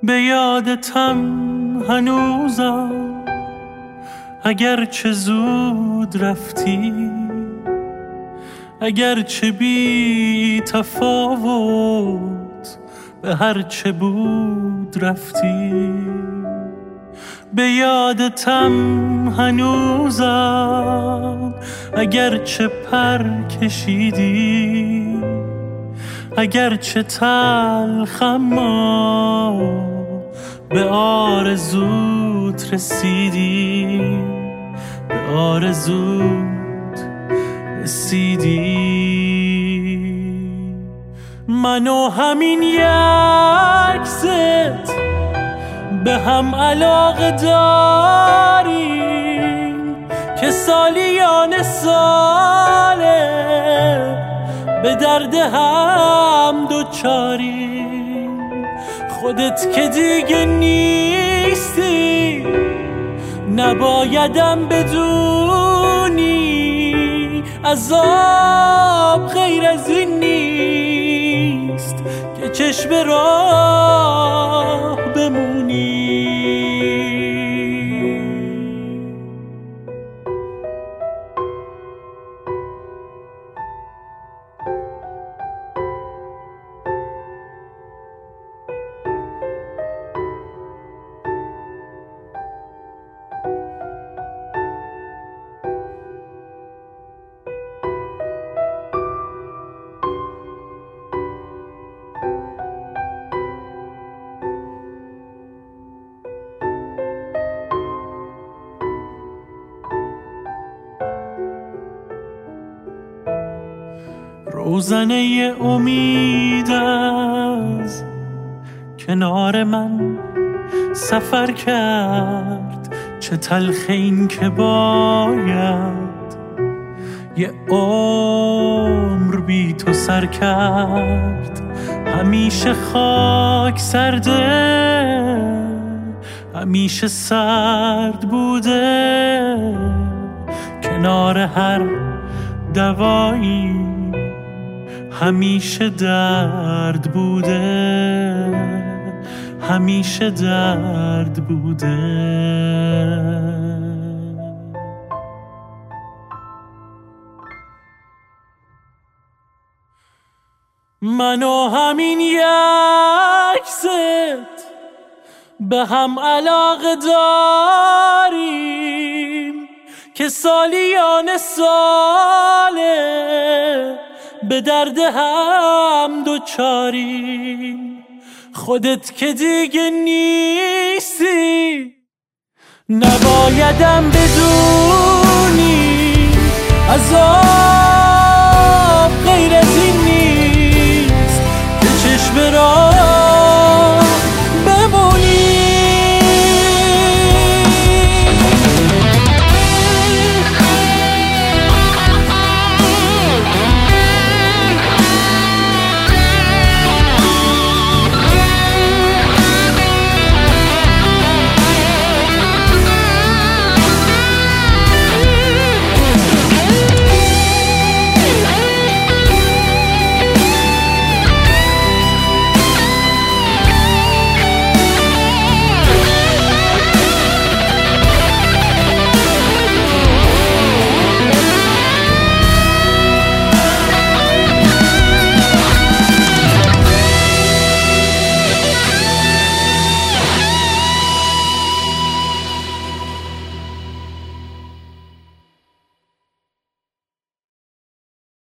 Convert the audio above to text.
به یادتم هنوزم، اگرچه زود رفتی، اگرچه بی تفاوت به هرچه بود رفتی. به یادتم هنوزم، اگرچه پر کشیدی، اگرچه تلخم به آرزوت رسیدی، به آرزوت رسیدی. من و همین یکست به هم علاقه داریم که سالیان ساله به درد هم دوچاریم. خودت که دیگه نیستی، نبایدم بدونی عذاب غیر از این نیست که چشم راه بمونی. روزنه امید از کنار من سفر کرد، چه تلخ این که باید یه عمر بی تو سر کرد. همیشه خاک سرده، همیشه سرد بوده، کنار هر دوایی همیشه درد بوده، همیشه درد بوده. من و همین یکست به هم علاقه داریم که سالیان ساله به درد هم دوچاریم. خودت که دیگه نیستی، نبایدم بدونی عذاب غیر از این